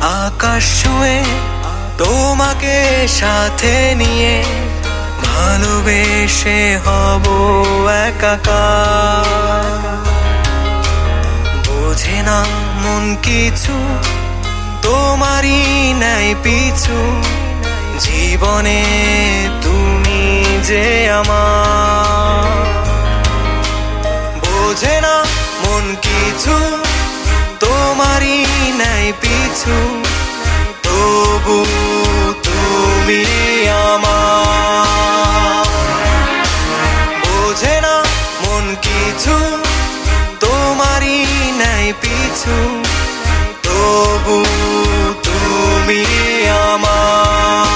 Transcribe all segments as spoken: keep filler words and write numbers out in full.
আকাশ ছুঁয়ে তোমাকে সাথে নিয়ে ভালোবেসে হব একাকার। বোঝে না মন কিছু, তোমারই নাই পিছু, জীবনে তুমি যে আমার। বোঝে না মন কিছু, তোমারই নাই পিছু, তবু তুমি আমার। বোঝে না মন কিছু, তোমারই নাই পিছু, তবু তুমি আমার।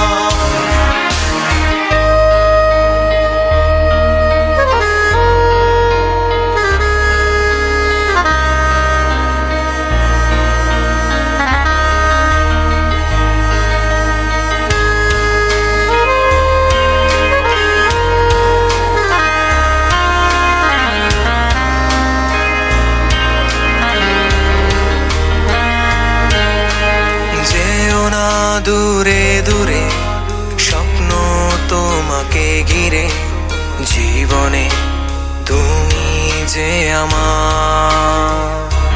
দূরে দূরে স্বপ্ন তোমাকে ঘিরে, জীবনে তুমি যে আমার।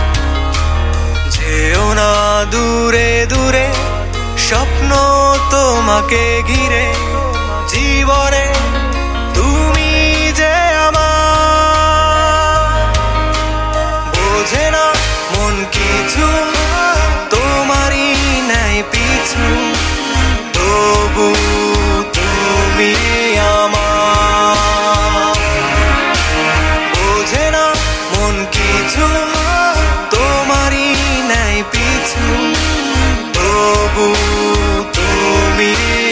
যেও না দূরে দূরে স্বপ্ন তোমাকে ঘিরে, জীবনে তুমি যে আমার। বোঝে না মন কিছু, তোমারই নাই পিছু, তবু তুমি আমার। বোঝে না মন কিছু, তোমারই নাই পিছু, তবু তুমি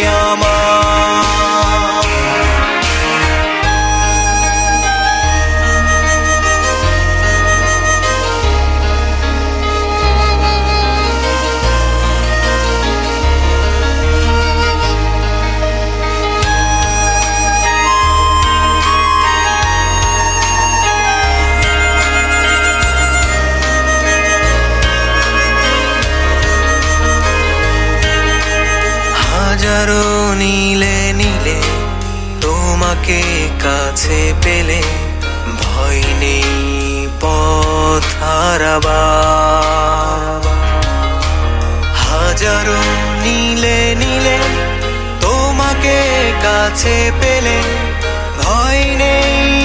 আমার। হাজারো নীলে নীলে তোমাকে কাছে পেলে, ভয় নেই পথ হারাবার। হাজারো নীলে নীলে তোমাকে কাছে পেলে, ভয় নেই